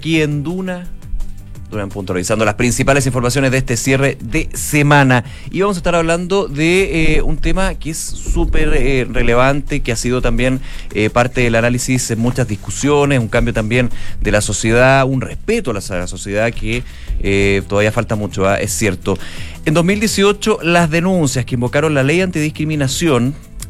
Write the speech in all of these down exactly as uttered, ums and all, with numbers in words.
aquí en Duna. Duna en Punto, revisando las principales informaciones de este cierre de semana. Y vamos a estar hablando de eh, un tema que es súper eh, relevante, que ha sido también eh, parte del análisis en muchas discusiones, un cambio también de la sociedad, un respeto a la, a la sociedad que eh, todavía falta mucho, ¿eh? Es cierto. En dos mil dieciocho, las denuncias que invocaron la ley antidiscriminación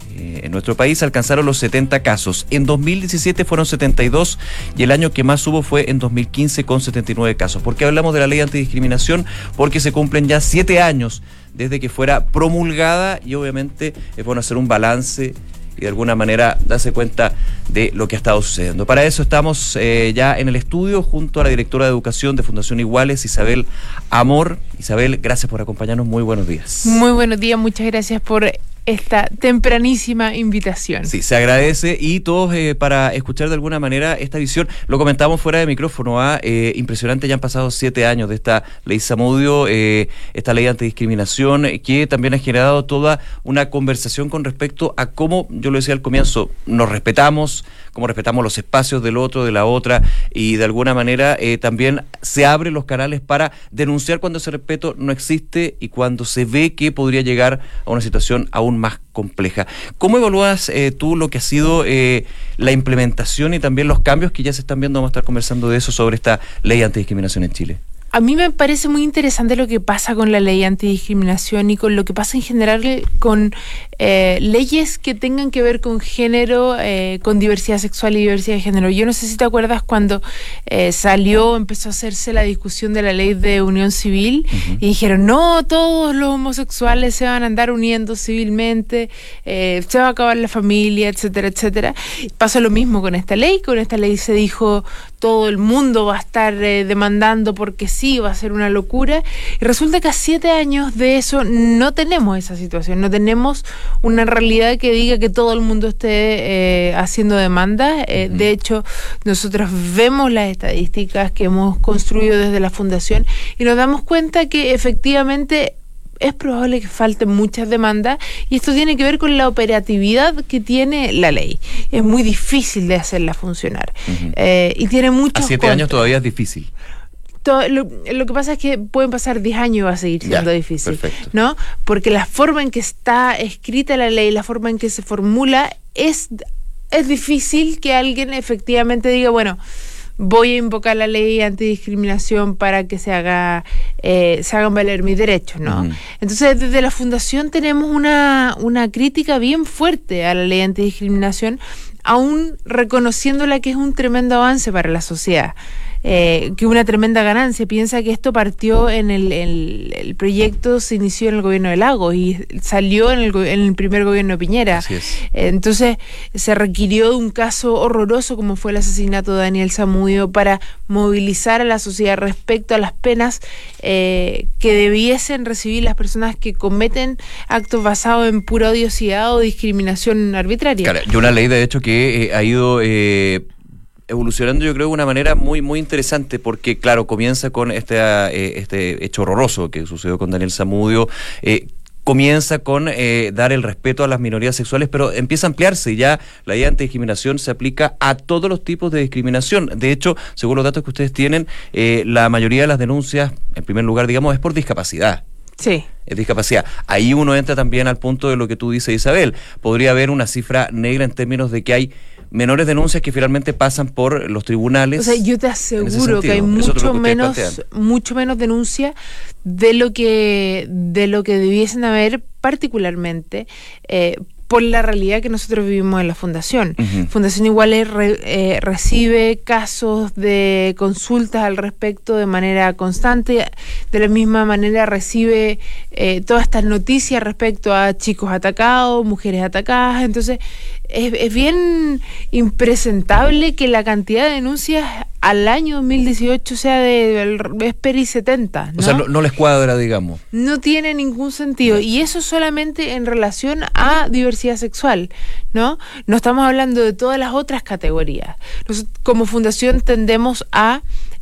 en nuestro país alcanzaron los setenta casos. En dos mil diecisiete fueron setenta y dos y el año que más hubo fue en dos mil quince con setenta y nueve casos. ¿Por qué hablamos de la ley antidiscriminación? Porque se cumplen ya siete años desde que fuera promulgada y obviamente es bueno hacer un balance y de alguna manera darse cuenta de lo que ha estado sucediendo. Para eso estamos eh, ya en el estudio junto a la directora de Educación de Fundación Iguales, Isabel Amor. Isabel, gracias por acompañarnos. Muy buenos días. Muy buenos días, muchas gracias por esta tempranísima invitación. Sí, se agradece y todos eh, para escuchar de alguna manera esta visión. Lo comentamos fuera de micrófono, ¿ah? eh, impresionante, ya han pasado siete años de esta ley Zamudio, eh, esta ley antidiscriminación, eh, que también ha generado toda una conversación con respecto a cómo, yo lo decía al comienzo, nos respetamos, cómo respetamos los espacios del otro, de la otra, y de alguna manera eh, también se abren los canales para denunciar cuando ese respeto no existe y cuando se ve que podría llegar a una situación aún más compleja. ¿Cómo evalúas eh, tú lo que ha sido eh, la implementación y también los cambios que ya se están viendo? Vamos a estar conversando de eso, sobre esta ley antidiscriminación en Chile. A mí me parece muy interesante lo que pasa con la ley antidiscriminación y con lo que pasa en general con eh, leyes que tengan que ver con género, eh, con diversidad sexual y diversidad de género. Yo no sé si te acuerdas cuando eh, salió, empezó a hacerse la discusión de la ley de unión civil, uh-huh. y dijeron, no, todos los homosexuales se van a andar uniendo civilmente, eh, se va a acabar la familia, etcétera, etcétera. Pasa lo mismo con esta ley. Con esta ley se dijo, todo el mundo va a estar eh, demandando porque sí, va a ser una locura, y resulta que a siete años de eso no tenemos esa situación, no tenemos una realidad que diga que todo el mundo esté eh, haciendo demandas. Eh, uh-huh. De hecho, nosotros vemos las estadísticas que hemos construido desde la Fundación y nos damos cuenta que efectivamente es probable que falten muchas demandas, y esto tiene que ver con la operatividad que tiene la ley. Es muy difícil de hacerla funcionar. Uh-huh. eh, y tiene muchos a siete contras. Años todavía es difícil. Todo, lo, lo que pasa es que pueden pasar diez años y va a seguir siendo ya, difícil, perfecto. ¿no? Porque la forma en que está escrita la ley, la forma en que se formula, es, es difícil que alguien efectivamente diga, bueno, voy a invocar la ley antidiscriminación para que se haga eh, se hagan valer mis derechos, ¿no? Uh-huh. Entonces, desde la Fundación tenemos una, una crítica bien fuerte a la ley antidiscriminación, aún reconociéndola que es un tremendo avance para la sociedad. Eh, que una tremenda ganancia. Piensa que esto partió en el, el, el proyecto se inició en el gobierno de Lagos y salió en el, en el primer gobierno de Piñera. Así es. Eh, entonces se requirió de un caso horroroso como fue el asesinato de Daniel Zamudio para movilizar a la sociedad respecto a las penas eh, que debiesen recibir las personas que cometen actos basados en pura odiosidad o discriminación arbitraria. Claro, y una ley de hecho que eh, ha ido eh, evolucionando, yo creo, de una manera muy muy interesante, porque claro, comienza con este, eh, este hecho horroroso que sucedió con Daniel Zamudio, eh, comienza con eh, dar el respeto a las minorías sexuales, pero empieza a ampliarse y ya la ley de antidiscriminación se aplica a todos los tipos de discriminación. De hecho, según los datos que ustedes tienen, eh, la mayoría de las denuncias, en primer lugar, digamos, es por discapacidad. Sí. Es discapacidad. Ahí uno entra también al punto de lo que tú dices, Isabel. Podría haber una cifra negra en términos de que hay menores denuncias que finalmente pasan por los tribunales. O sea, yo te aseguro que hay mucho menos, mucho menos denuncias de lo que de lo que debiesen haber, particularmente eh, por la realidad que nosotros vivimos en la Fundación. Uh-huh. Fundación Iguales re, eh, recibe casos de consultas al respecto de manera constante, de la misma manera recibe eh, todas estas noticias respecto a chicos atacados, mujeres atacadas. Entonces es, es bien impresentable que la cantidad de denuncias al año dos mil dieciocho sea de Vesper y setenta, ¿no? O sea, no, no les cuadra, digamos. No tiene ningún sentido. Y eso solamente en relación a diversidad sexual, ¿no? No estamos hablando de todas las otras categorías. Nosotros, como Fundación, tendemos a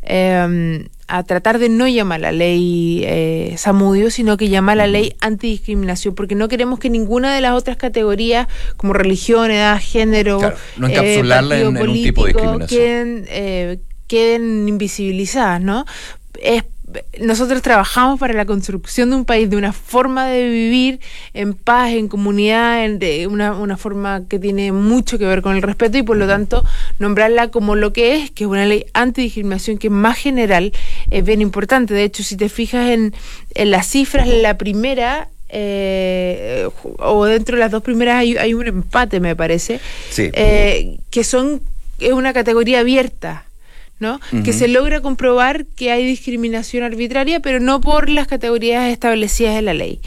eh, a tratar de no llamar la ley eh, Zamudio, sino que llamar la ley antidiscriminación, porque no queremos que ninguna de las otras categorías, como religión, edad, género, claro, no encapsularla eh, en, en un tipo de discriminación. Queden, eh, queden invisibilizadas, ¿no? Es Nosotros trabajamos para la construcción de un país, de una forma de vivir en paz, en comunidad, en de una, una forma que tiene mucho que ver con el respeto y por lo tanto nombrarla como lo que es, que es una ley antidiscriminación que es más general, es bien importante. De hecho, si te fijas en, en las cifras, la primera... Eh, o dentro de las dos primeras hay, hay un empate, me parece, sí. eh, que son es una categoría abierta, ¿no? Uh-huh. Que se logra comprobar que hay discriminación arbitraria, pero no por las categorías establecidas en la ley.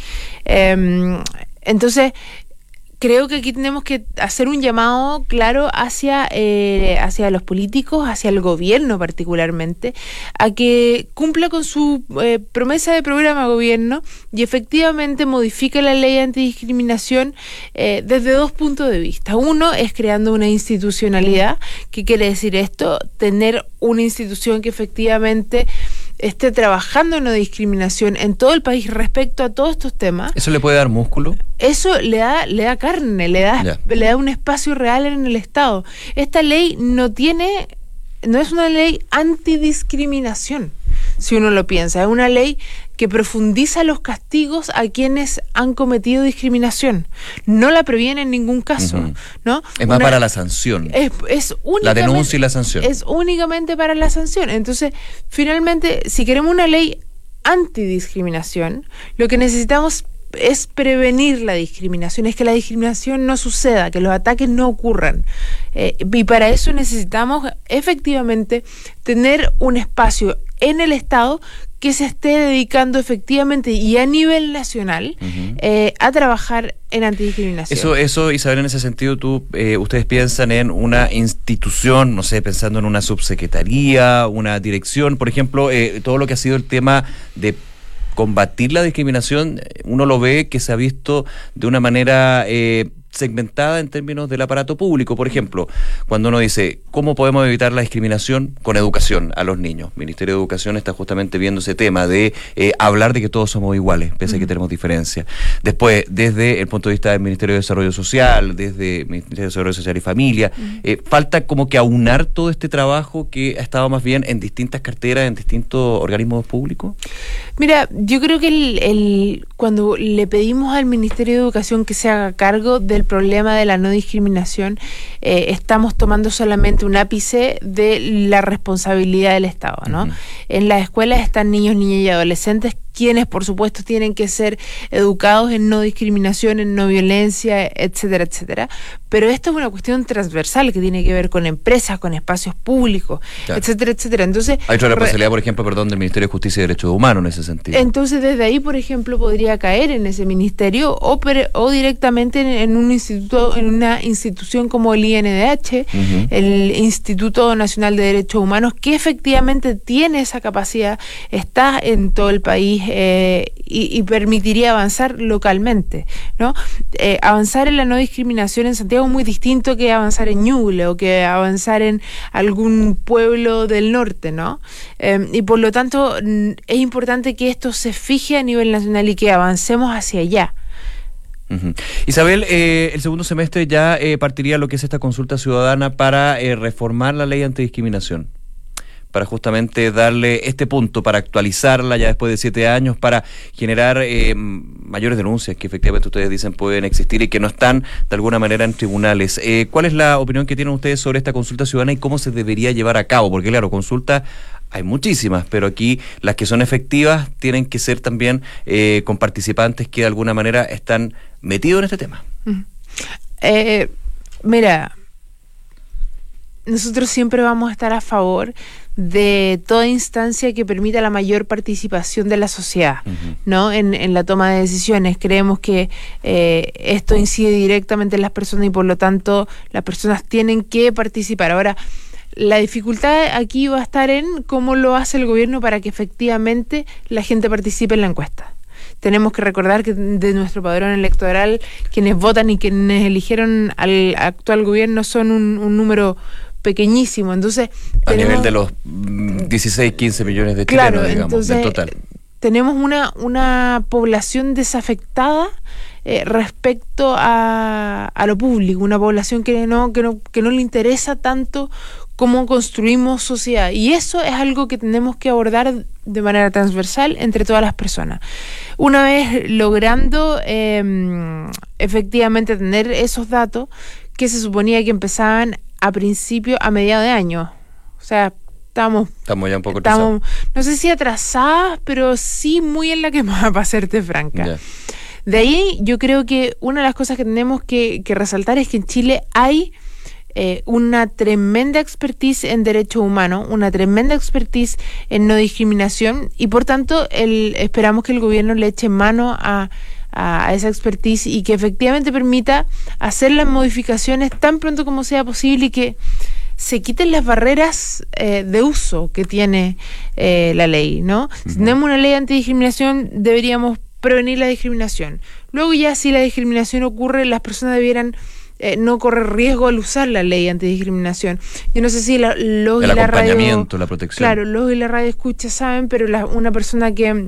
Eh, entonces, creo que aquí tenemos que hacer un llamado claro hacia, eh, hacia los políticos, hacia el gobierno particularmente, a que cumpla con su eh, promesa de programa de gobierno y efectivamente modifique la ley antidiscriminación eh, desde dos puntos de vista. Uno es creando una institucionalidad. ¿Qué quiere decir esto? Tener una institución que efectivamente esté trabajando en no discriminación en todo el país respecto a todos estos temas. ¿Eso le puede dar músculo? Eso le da, le da carne, le da, yeah. le da un espacio real en el Estado. Esta ley no tiene, no es una ley antidiscriminación, si uno lo piensa. Es una ley que profundiza los castigos a quienes han cometido discriminación. No la previene en ningún caso, uh-huh. ¿no? Es más una, para la sanción. Es, es la denuncia y la sanción. Es únicamente para la sanción. Entonces, finalmente, si queremos una ley antidiscriminación, lo que necesitamos es prevenir la discriminación, es que la discriminación no suceda, que los ataques no ocurran. Eh, y para eso necesitamos efectivamente tener un espacio en el Estado que se esté dedicando efectivamente y a nivel nacional uh-huh. eh, a trabajar en antidiscriminación. Eso, eso, Isabel, en ese sentido, tú, eh, ustedes piensan en una institución, no sé, pensando en una subsecretaría, una dirección, por ejemplo, eh, todo lo que ha sido el tema de combatir la discriminación, uno lo ve que se ha visto de una manera eh, segmentada en términos del aparato público. Por ejemplo, cuando uno dice, ¿cómo podemos evitar la discriminación? Con educación a los niños. El Ministerio de Educación está justamente viendo ese tema de eh, hablar de que todos somos iguales, pese a que tenemos diferencias. Después, desde el punto de vista del Ministerio de Desarrollo Social, desde el Ministerio de Desarrollo Social y Familia, eh, falta como que aunar todo este trabajo que ha estado más bien en distintas carteras, en distintos organismos públicos. Mira, yo creo que el, el cuando le pedimos al Ministerio de Educación que se haga cargo del problema de la no discriminación, eh, estamos tomando solamente un ápice de la responsabilidad del Estado, ¿no? Uh-huh. En las escuelas están niños, niñas y adolescentes quienes, por supuesto, tienen que ser educados en no discriminación, en no violencia, etcétera, etcétera. Pero esto es una cuestión transversal que tiene que ver con empresas, con espacios públicos, claro. etcétera, etcétera. Entonces, hay otra responsabilidad, por ejemplo, perdón, del Ministerio de Justicia y Derechos Humanos en ese sentido. Entonces, desde ahí, por ejemplo, podría caer en ese ministerio o, per, o directamente en, en un instituto, en una institución como el I N D H, uh-huh. el Instituto Nacional de Derechos Humanos, que efectivamente tiene esa capacidad, está en todo el país. Eh, y, y permitiría avanzar localmente, ¿no? Eh, avanzar en la no discriminación en Santiago es muy distinto que avanzar en Ñuble o que avanzar en algún pueblo del norte, ¿no? Eh, y por lo tanto es importante que esto se fije a nivel nacional y que avancemos hacia allá. Uh-huh. Isabel, eh, el segundo semestre ya eh, partiría lo que es esta consulta ciudadana para eh, reformar la ley antidiscriminación, para justamente darle este punto, para actualizarla ya después de siete años, para generar eh, mayores denuncias que efectivamente ustedes dicen pueden existir y que no están de alguna manera en tribunales. Eh, ¿Cuál es la opinión que tienen ustedes sobre esta consulta ciudadana y cómo se debería llevar a cabo? Porque claro, consultas hay muchísimas, pero aquí las que son efectivas tienen que ser también eh, con participantes que de alguna manera están metidos en este tema. Eh, mira, nosotros siempre vamos a estar a favor de toda instancia que permita la mayor participación de la sociedad, uh-huh. ¿no? En, en la toma de decisiones. Creemos que eh, esto incide directamente en las personas y por lo tanto las personas tienen que participar. Ahora, la dificultad aquí va a estar en cómo lo hace el gobierno para que efectivamente la gente participe en la encuesta. Tenemos que recordar que de nuestro padrón electoral, quienes votan y quienes eligieron al actual gobierno son un, un número pequeñísimo, entonces a tenemos, nivel de los dieciséis, quince millones de chilenos, claro, digamos, entonces, del total. Tenemos una, una población desafectada eh, respecto a, a lo público, una población que no, que no, que no le interesa tanto cómo construimos sociedad. Y eso es algo que tenemos que abordar de manera transversal entre todas las personas. Una vez logrando eh, efectivamente tener esos datos que se suponía que empezaban a principio, a mediados de año. O sea, estamos... Estamos ya un poco estamos, no sé si atrasadas, pero sí muy en la quemada, para serte franca. Ya. De ahí yo creo que una de las cosas que tenemos que, que resaltar es que en Chile hay eh, una tremenda expertise en derechos humanos, una tremenda expertise en no discriminación y por tanto el, esperamos que el gobierno le eche mano a, a, a esa expertise y que efectivamente permita hacer las modificaciones tan pronto como sea posible y que se quiten las barreras eh, de uso que tiene eh, la ley, ¿no? Uh-huh. Si tenemos una ley antidiscriminación, deberíamos prevenir la discriminación. Luego ya si la discriminación ocurre, las personas debieran eh, no correr riesgo al usar la ley antidiscriminación. Yo no sé si la, los el y la radio... El acompañamiento, la protección. Claro, los y la radio escucha saben, pero la, una persona que...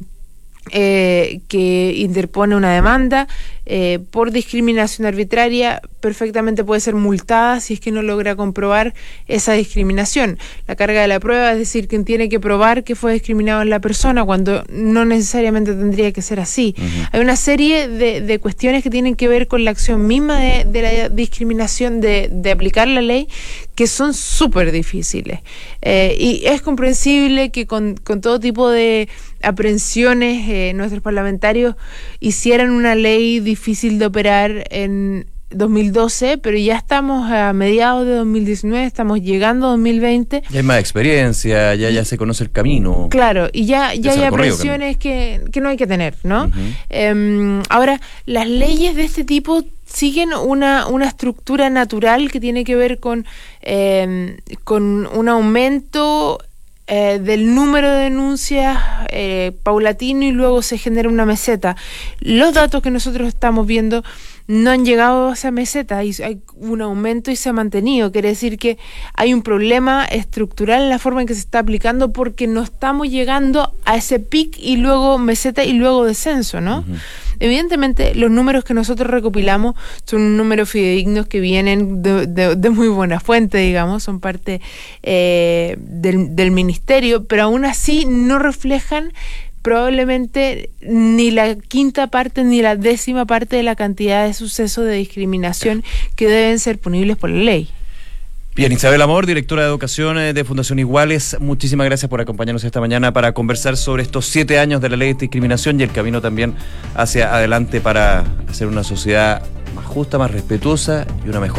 Eh, que interpone una demanda eh, por discriminación arbitraria perfectamente puede ser multada si es que no logra comprobar esa discriminación. La carga de la prueba es decir, quien tiene que probar que fue discriminado en la persona cuando no necesariamente tendría que ser así. Uh-huh. Hay una serie de, de cuestiones que tienen que ver con la acción misma de, de la discriminación, de, de aplicar la ley, que son súper difíciles. Eh, y es comprensible que con, con todo tipo de aprehensiones eh, nuestros parlamentarios hicieran una ley difícil de operar en dos mil doce, pero ya estamos a mediados de dos mil diecinueve, estamos llegando a dos mil veinte. Ya hay más experiencia, ya, ya se conoce el camino. Claro, y ya, ya hay aprehensiones que, que no hay que tener, ¿no? Uh-huh. Eh, ahora, las leyes de este tipo siguen una, una estructura natural que tiene que ver con, eh, con un aumento eh, del número de denuncias eh, paulatino y luego se genera una meseta. Los datos que nosotros estamos viendo no han llegado a esa meseta, hay, hay un aumento y se ha mantenido. Quiere decir que hay un problema estructural en la forma en que se está aplicando porque no estamos llegando a ese pic y luego meseta y luego descenso, ¿no? Uh-huh. Evidentemente, los números que nosotros recopilamos son números fidedignos que vienen de, de, de muy buena fuente, digamos, son parte eh, del, del ministerio, pero aún así no reflejan probablemente ni la quinta parte ni la décima parte de la cantidad de sucesos de discriminación que deben ser punibles por la ley. Bien, Isabel Amor, directora de Educación de Fundación Iguales, muchísimas gracias por acompañarnos esta mañana para conversar sobre estos siete años de la ley de discriminación y el camino también hacia adelante para hacer una sociedad más justa, más respetuosa y una mejor